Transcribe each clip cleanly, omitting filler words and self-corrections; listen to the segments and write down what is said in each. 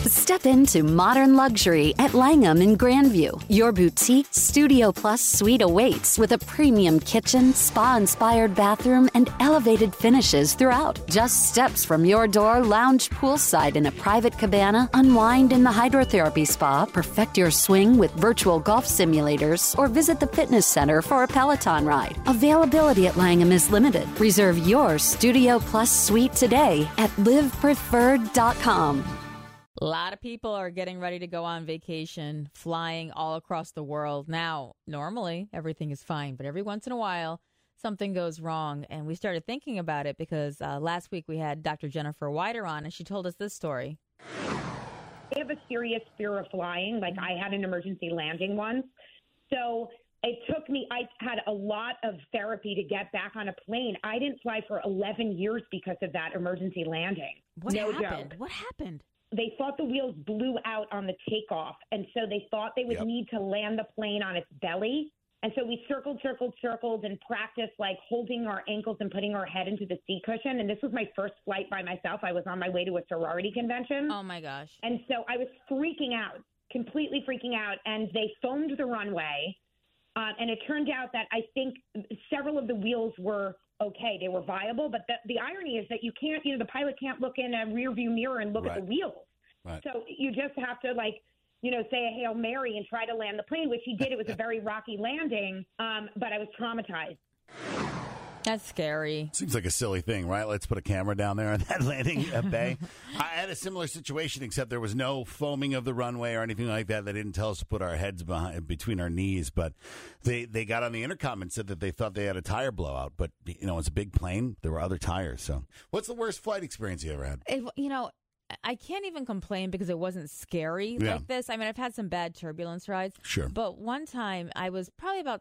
Step into modern luxury at Langham in Grandview. Your boutique Studio Plus suite awaits with a premium kitchen, spa-inspired bathroom, and elevated finishes throughout. Just steps from your door, lounge poolside in a private cabana, unwind in the hydrotherapy spa, perfect your swing with virtual golf simulators, or visit the fitness center for a Peloton ride. Availability at Langham is limited. Reserve your Studio Plus suite today at livepreferred.com. A lot of people are getting ready to go on vacation, flying all across the world. Now, normally, everything is fine, but every once in a while, something goes wrong. And we started thinking about it because last week we had Dr. Jennifer Wider on, and she told us this story. I have a serious fear of flying. Like, I had an emergency landing once. So it took me, I had a lot of therapy to get back on a plane. I didn't fly for 11 years because of that emergency landing. What No happened? joke. What happened? They thought the wheels blew out on the takeoff, and so they thought they would need to land the plane on its belly. And so we circled and practiced, like, holding our ankles and putting our head into the seat cushion. And this was my first flight by myself. I was on my way to a sorority convention. Oh, my gosh. And so I was freaking out, completely freaking out, and they foamed the runway. And it turned out that I think several of the wheels were okay. They were viable. But the irony is that you can't, the pilot can't look in a rear view mirror and look at the wheels. Right. So you just have to, like, say a Hail Mary and try to land the plane, which he did. It was a very rocky landing, but I was traumatized. That's scary. Seems like a silly thing, right? Let's put a camera down there on that landing bay. I had a similar situation, except there was no foaming of the runway or anything like that. They didn't tell us to put our heads between our knees, but they got on the intercom and said that they thought they had a tire blowout. But, it's a big plane. There were other tires. So what's the worst flight experience you ever had? I can't even complain because it wasn't scary like this. I mean, I've had some bad turbulence rides. Sure. But one time I was probably about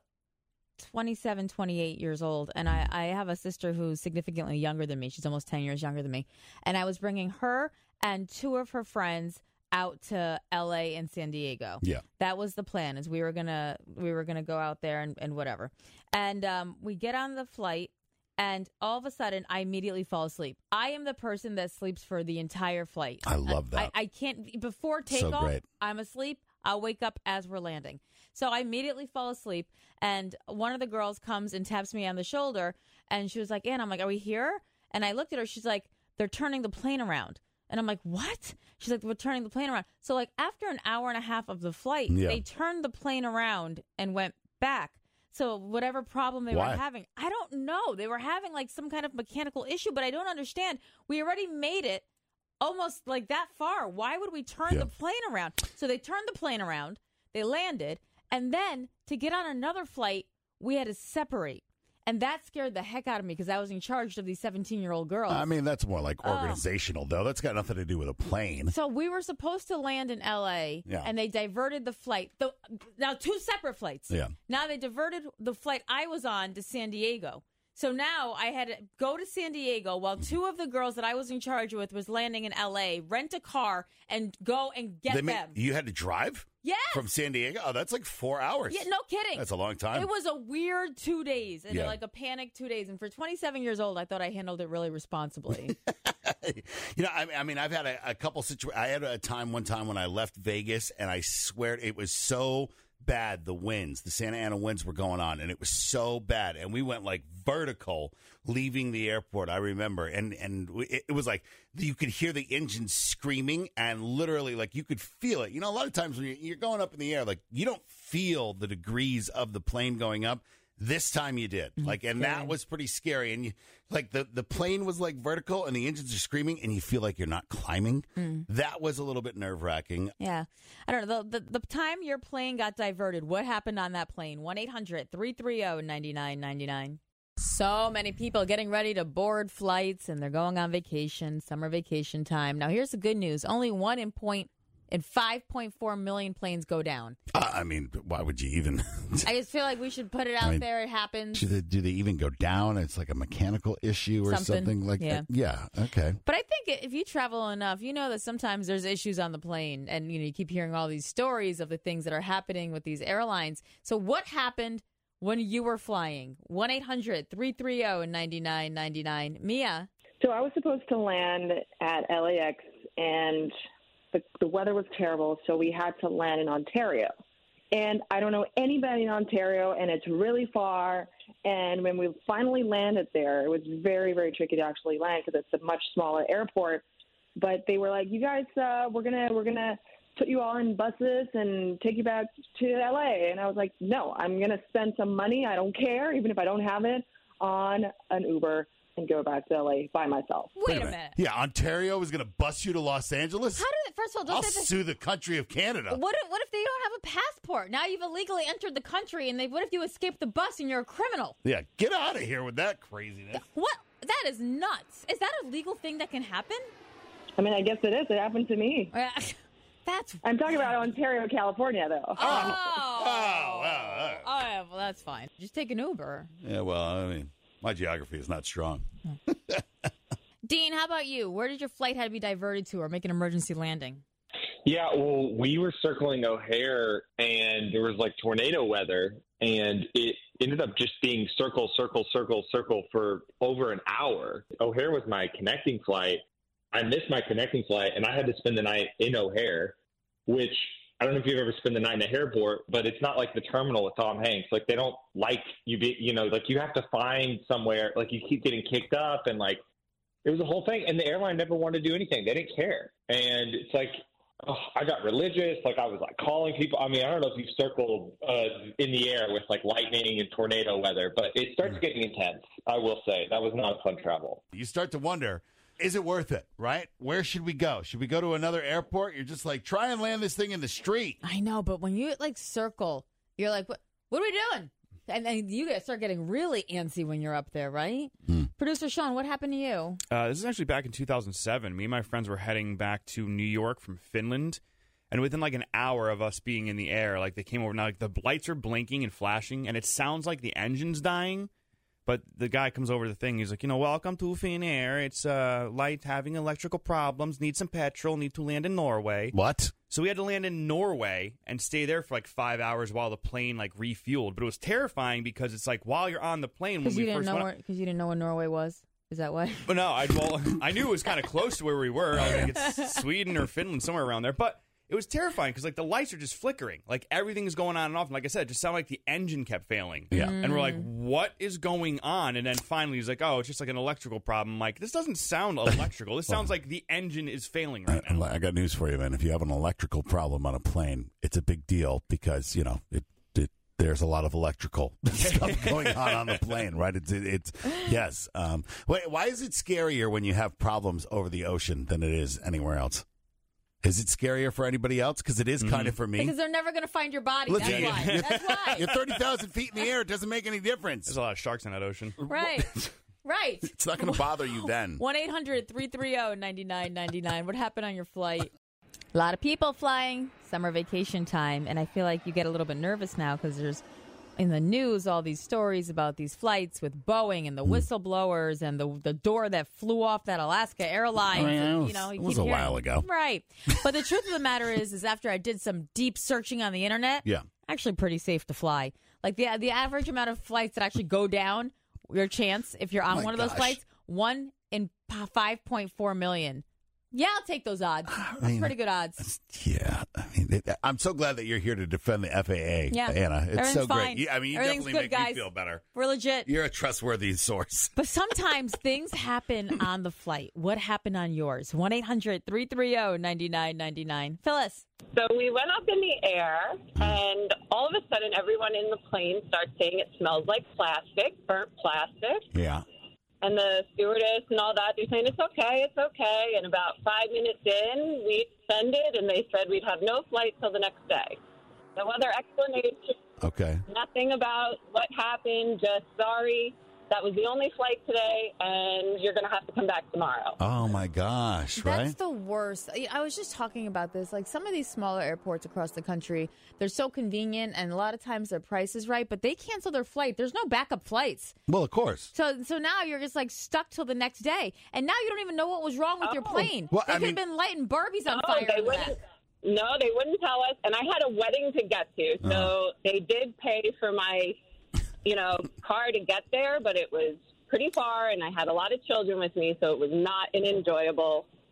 27, 28 years old, and I have a sister who's significantly younger than me. She's almost 10 years younger than me. And I was bringing her and two of her friends out to L.A. and San Diego. Yeah. That was the plan, is we were gonna go out there and whatever. And we get on the flight, and all of a sudden, I immediately fall asleep. I am the person that sleeps for the entire flight. I love that. I can't, before takeoff, I'm asleep. I'll wake up as we're landing. So I immediately fall asleep, and one of the girls comes and taps me on the shoulder, and she was like, Ann, I'm like, are we here? And I looked at her. She's like, they're turning the plane around. And I'm like, what? She's like, we're turning the plane around. So, like, after an hour and a half of the flight, they turned the plane around and went back. So whatever problem they were having, I don't know. They were having, like, some kind of mechanical issue, but I don't understand. We already made it almost, like, that far. Why would we turn the plane around? So they turned the plane around, they landed, and then to get on another flight, we had to separate. And that scared the heck out of me because I was in charge of these 17-year-old girls. I mean, that's more like organizational, though. That's got nothing to do with a plane. So we were supposed to land in L.A., and they diverted the flight. Now, two separate flights. Yeah. Now they diverted the flight I was on to San Diego. So now I had to go to San Diego while two of the girls that I was in charge with was landing in L.A., rent a car, and go and get them. You had to drive? Yes. From San Diego? Oh, that's like 4 hours. Yeah, no kidding. That's a long time. It was a weird 2 days, and like a panic 2 days. And for 27 years old, I thought I handled it really responsibly. I mean, I've had a couple situations. I had one time when I left Vegas, and I swear it was so bad. The winds, the Santa Ana winds were going on, and it was so bad. And we went like vertical leaving the airport, I remember. And it was like you could hear the engine screaming, and literally, like, you could feel it. A lot of times when you're going up in the air, like, you don't feel the degrees of the plane going up. This time you did. And that was pretty scary. And the plane was like vertical and the engines are screaming and you feel like you're not climbing. That was a little bit nerve-wracking. Yeah. I don't know. The time your plane got diverted, what happened on that plane? 1-800-330-9999. So many people getting ready to board flights, and they're going on vacation, summer vacation time. Now, here's the good news. Only 5.4 million planes go down. I mean, why would you even? I just feel like we should put it out there. It happens. Do they even go down? It's like a mechanical issue or something like that. Yeah. Okay. But I think if you travel enough, you know that sometimes there's issues on the plane, and you keep hearing all these stories of the things that are happening with these airlines. So what happened when you were flying? 1-800-330-9999. Mia. So I was supposed to land at LAX, and the weather was terrible, so we had to land in Ontario. And I don't know anybody in Ontario, and it's really far. And when we finally landed there, it was very, very tricky to actually land because it's a much smaller airport. But they were like, "You guys, we're gonna put you all in buses and take you back to LA." And I was like, "No, I'm gonna spend some money. I don't care, even if I don't have it, on an Uber and go back to LA by myself." Wait a minute. Yeah, Ontario is going to bus you to Los Angeles? How did it, first of all, I'll sue the country of Canada. What if they don't have a passport? Now you've illegally entered the country, and what if you escape the bus and you're a criminal? Yeah, get out of here with that craziness. What? That is nuts. Is that a legal thing that can happen? I mean, I guess it is. It happened to me. That's. I'm talking about Ontario, California, though. Well, that's fine. Just take an Uber. Yeah, well, I mean, my geography is not strong. Dean, how about you? Where did your flight have to be diverted to or make an emergency landing? Yeah, well, we were circling O'Hare, and there was like tornado weather, and it ended up just being circle, circle, circle, circle for over an hour. O'Hare was my connecting flight. I missed my connecting flight, and I had to spend the night in O'Hare, which I don't know if you've ever spent the night in a airport, but it's not like the terminal with Tom Hanks. Like, they don't like you, like you have to find somewhere, like you keep getting kicked up, and like it was a whole thing. And the airline never wanted to do anything. They didn't care. And it's like, I got religious. Like, I was like calling people. I mean, I don't know if you've circled in the air with like lightning and tornado weather, but it starts getting intense. I will say that was not a fun travel. You start to wonder, is it worth it, right? Where should we go? Should we go to another airport? You're just like, try and land this thing in the street. I know, but when you like circle, you're like, what are we doing? And then you guys start getting really antsy when you're up there, right? Producer Sean, what happened to you? This is actually back in 2007. Me and my friends were heading back to New York from Finland. And within like an hour of us being in the air, like they came over. Now, like the lights are blinking and flashing, and it sounds like the engine's dying. But the guy comes over to the thing. He's like, welcome to Finnair. It's light having electrical problems. Need some petrol. Need to land in Norway. What? So we had to land in Norway and stay there for like 5 hours while the plane like refueled. But it was terrifying because it's like while you're on the plane. Because you didn't know where Norway was. Is that why? But no, I knew it was kind of close to where we were. I think it's Sweden or Finland, somewhere around there. But it was terrifying because like the lights are just flickering. Like everything is going on and off. And like I said, it just sounded like the engine kept failing. Yeah. And we're like, what is going on? And then finally he's like, oh, it's just like an electrical problem. I'm like, this doesn't sound electrical. This sounds like the engine is failing right now. I got news for you, man. If you have an electrical problem on a plane, it's a big deal because, there's a lot of electrical stuff going on the plane, right? It's yes. Wait, why is it scarier when you have problems over the ocean than it is anywhere else? Is it scarier for anybody else? Because it is kind of for me. Because they're never going to find your body. That's why. That's why. You're 30,000 feet in the air. It doesn't make any difference. There's a lot of sharks in that ocean. Right. Right. It's not going to bother you then. 1-800-330-9999. What happened on your flight? A lot of people flying. Summer vacation time. And I feel like you get a little bit nervous now because there's in the news all these stories about these flights with Boeing and the whistleblowers and the door that flew off that Alaska Airlines. It was a while ago. Right. But the truth of the matter is after I did some deep searching on the internet, actually pretty safe to fly. Like the average amount of flights that actually go down, your chance, if you're on one of those flights, 1 in 5.4 million. Yeah, I'll take those odds. That's pretty good odds. Yeah. I'm so glad that you're here to defend the FAA, Anna. It's so fine. great. You definitely make me feel better. We're legit. You're a trustworthy source. But sometimes things happen on the flight. What happened on yours? 1-800-330-9999. Phyllis. So we went up in the air, and all of a sudden, everyone in the plane starts saying it smells like plastic, burnt plastic. Yeah. And the stewardess and all that, they're saying, it's okay. And about 5 minutes in, we descended, and they said we'd have no flight till the next day. No other explanation. Okay. Nothing about what happened, just sorry. That was the only flight today, and you're going to have to come back tomorrow. Oh, my gosh, right? That's the worst. I was just talking about this. Like, some of these smaller airports across the country, they're so convenient, and a lot of times their price is right, but they cancel their flight. There's no backup flights. Well, of course. So now you're just, like, stuck till the next day, and now you don't even know what was wrong with your plane. Well, they could have been lighting Barbies on fire. No, they wouldn't tell us, and I had a wedding to get to, so they did pay for my car to get there, but it was pretty far, and I had a lot of children with me, so it was not an enjoyable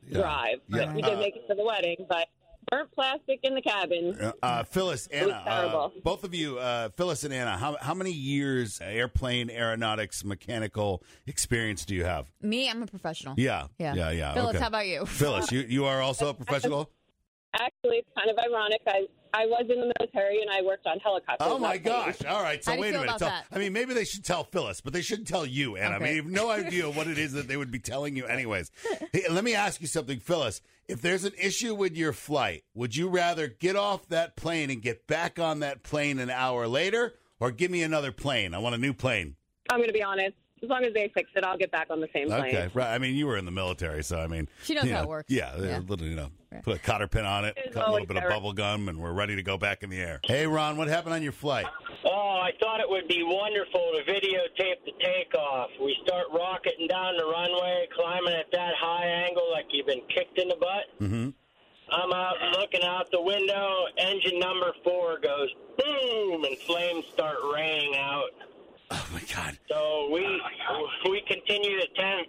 drive. But we did make it to the wedding, but burnt plastic in the cabin. Phyllis, Anna, both of you, Phyllis and Anna, how many years airplane aeronautics mechanical experience do you have? Me, I'm a professional. Yeah. Phyllis, okay. how about you? Phyllis, you are also a professional? Actually, it's kind of ironic. I was in the military, and I worked on helicopters. Oh, my gosh. All right. So How do you wait a feel minute. about that? I mean, maybe they should tell Phyllis, but they shouldn't tell you, Anna. Okay. I mean, you have no idea what it is that they would be telling you anyways. Hey, let me ask you something, Phyllis. If there's an issue with your flight, would you rather get off that plane and get back on that plane an hour later, or give me another plane? I want a new plane. I'm going to be honest. As long as they fix it, I'll get back on the same plane. Okay, right. I mean, you were in the military, so I mean, She knows how it works. Yeah, put a cotter pin on it, cut a little bit of bubble gum, and we're ready to go back in the air. Hey, Ron, what happened on your flight? Oh, I thought it would be wonderful to videotape the takeoff. We start rocketing down the runway, climbing at that high angle like you've been kicked in the butt. Mm-hmm. I'm out looking out the window. Engine number 4 goes boom, and flames start raining out. Oh, my God. So we continue to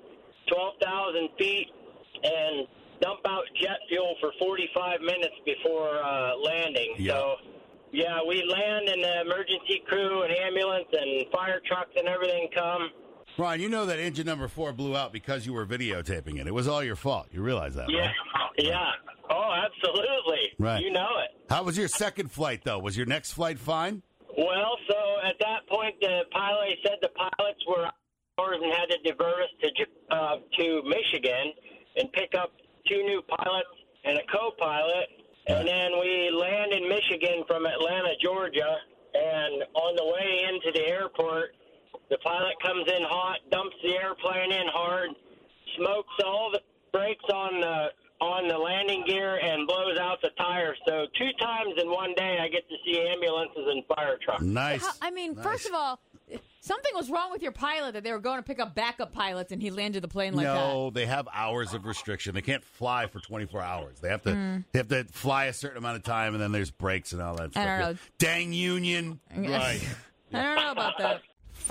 12,000 feet and dump out jet fuel for 45 minutes before landing. Yeah. So, yeah, we land and the emergency crew and ambulance and fire trucks and everything come. Ron, you know that engine number 4 blew out because you were videotaping it. It was all your fault. You realize that, Yeah, right? yeah. Oh, absolutely. Right. You know it. How was your second flight, though? Was your next flight fine? Well, so at that point, the pilot said the pilots were outdoors and had to divert us to Michigan and pick up 2 new pilots and a co-pilot. And then we land in Michigan from Atlanta, Georgia. And on the way into the airport, the pilot comes in hot, dumps the airplane in hard, smokes all the brakes on the landing gear, and blows out the tires. So 2 times in one day, I get to see ambulances and fire trucks. Nice. First of all, something was wrong with your pilot that they were going to pick up backup pilots, and he landed the plane like that. No, they have hours of restriction. They can't fly for 24 hours. They have to fly a certain amount of time, and then there's breaks and all that stuff. I don't know. Dang union. Right. I don't know about that.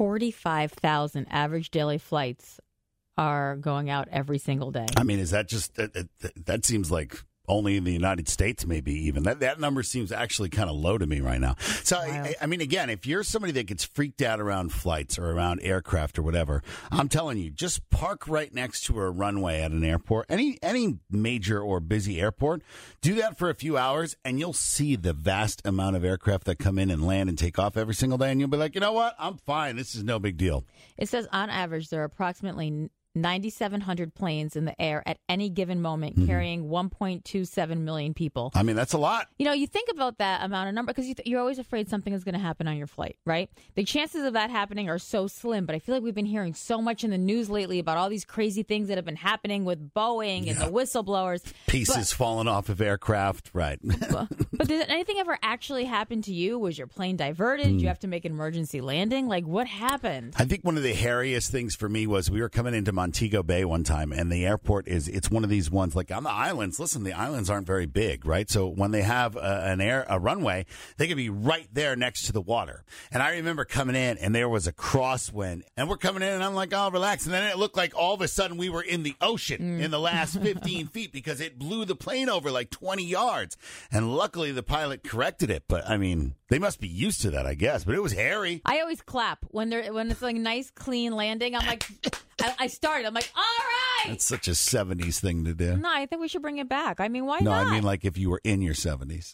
45,000 average daily flights are going out every single day. I mean, is that just that seems like only in the United States, maybe even. That number seems actually kind of low to me right now. So, I mean, again, if you're somebody that gets freaked out around flights or around aircraft or whatever, I'm telling you, just park right next to a runway at an airport, any major or busy airport. Do that for a few hours, and you'll see the vast amount of aircraft that come in and land and take off every single day, and you'll be like, you know what? I'm fine. This is no big deal. It says on average there are approximately 9,700 planes in the air at any given moment, carrying 1.27 million people. I mean, that's a lot. You know, you think about that amount of number because you're always afraid something is going to happen on your flight, right? The chances of that happening are so slim, but I feel like we've been hearing so much in the news lately about all these crazy things that have been happening with Boeing and the whistleblowers. Pieces falling off of aircraft, right. But did anything ever actually happen to you? Was your plane diverted? Did you have to make an emergency landing? Like, what happened? I think one of the hairiest things for me was we were coming into Montego Bay one time, and the airport it's one of these ones like on the islands. Listen, the islands aren't very big, right? So when they have a runway, they can be right there next to the water. And I remember coming in, and there was a crosswind, and we're coming in, and I'm like, oh, relax. And then it looked like all of a sudden we were in the ocean in the last 15 feet because it blew the plane over like 20 yards. And luckily the pilot corrected it. But I mean, they must be used to that, I guess. But it was hairy. I always clap when it's like a nice, clean landing. I'm like, I started. I'm like, all right. That's such a 70s thing to do. No, I think we should bring it back. I mean, why No, not? I mean like if you were in your 70s.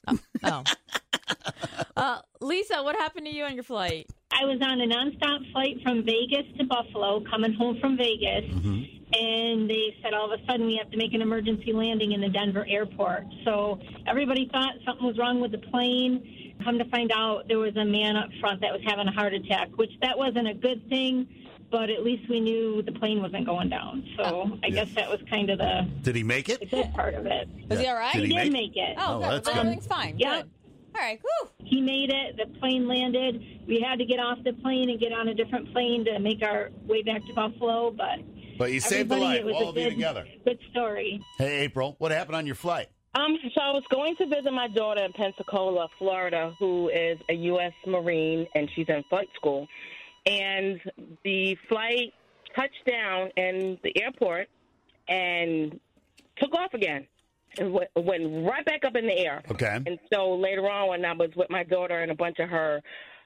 Lisa, what happened to you on your flight? I was on a nonstop flight from Vegas to Buffalo, coming home from Vegas, and they said all of a sudden we have to make an emergency landing in the Denver airport. So everybody thought something was wrong with the plane. Come to find out, there was a man up front that was having a heart attack, which that wasn't a good thing, but at least we knew the plane wasn't going down. So I guess that was kind of the Did he make it? The good part of it. Was he all right? He did make it. Oh, good. that's Well, good. everything's fine. Yeah. Good. All right. Whew. He made it. The plane landed. We had to get off the plane and get on a different plane to make our way back to Buffalo. But you saved the life, it was all a of you together. Good story. Hey, April, what happened on your flight? So I was going to visit my daughter in Pensacola, Florida, who is a U.S. Marine, and she's in flight school. And the flight touched down in the airport, and took off again and went right back up in the air. Okay. And so later on, when I was with my daughter and a bunch of her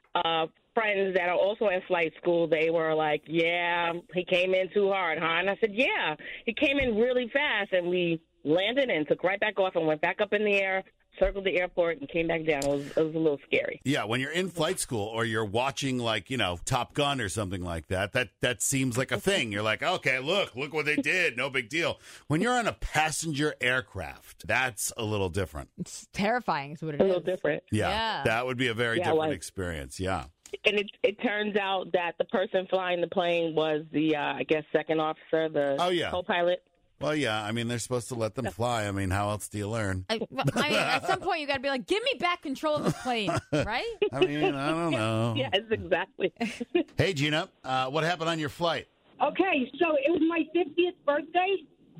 friends that are also in flight school, they were like, yeah, he came in too hard, huh? And I said, yeah, he came in really fast, and we landed and took right back off and went back up in the air, circled the airport, and came back down. It was a little scary. Yeah, when you're in flight school or you're watching, like, Top Gun or something like that seems like a thing. You're like, okay, look what they did. No big deal. When you're on a passenger aircraft, that's a little different. It's terrifying is what it is. A little different. Yeah, that would be a very different experience, yeah. And it turns out that the person flying the plane was the, second officer, the co-pilot. Well, yeah, I mean, they're supposed to let them fly. I mean, how else do you learn? I mean, at some point, you got to be like, give me back control of this plane, right? I mean, I don't know. Yes, exactly. Hey, Gina, what happened on your flight? Okay, so it was my 50th birthday,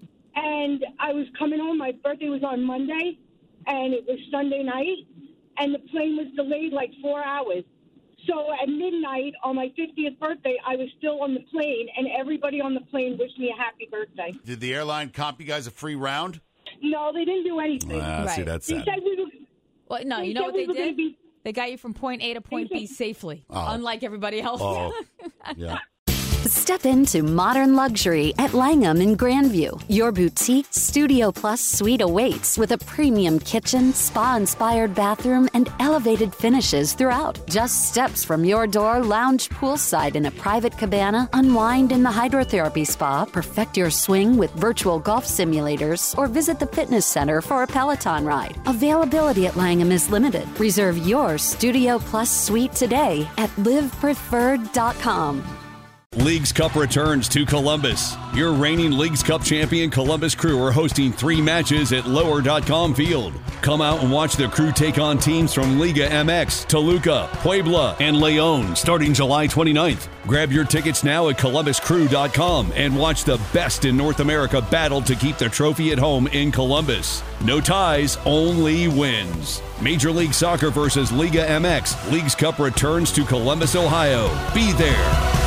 and I was coming home. My birthday was on Monday, and it was Sunday night, and the plane was delayed like 4 hours. So at midnight on my 50th birthday, I was still on the plane, and everybody on the plane wished me a happy birthday. Did the airline comp you guys a free round? No, they didn't do anything. See, that's sad. They said we were, well, no, you know what they did? They got you from point A to point B safely, unlike everybody else. Oh, yeah. Step into modern luxury at Langham in Grandview. Your boutique Studio Plus suite awaits with a premium kitchen, spa-inspired bathroom, and elevated finishes throughout. Just steps from your door, lounge poolside in a private cabana, unwind in the hydrotherapy spa, perfect your swing with virtual golf simulators, or visit the fitness center for a Peloton ride. Availability at Langham is limited. Reserve your Studio Plus suite today at livepreferred.com. Leagues Cup returns to Columbus. Your reigning Leagues Cup champion Columbus Crew are hosting 3 matches at Lower.com Field. Come out and watch the Crew take on teams from Liga MX, Toluca, Puebla, and Leon starting July 29th. Grab your tickets now at ColumbusCrew.com and watch the best in North America battle to keep the trophy at home in Columbus. No ties, only wins. Major League Soccer versus Liga MX. Leagues Cup returns to Columbus, Ohio. Be there.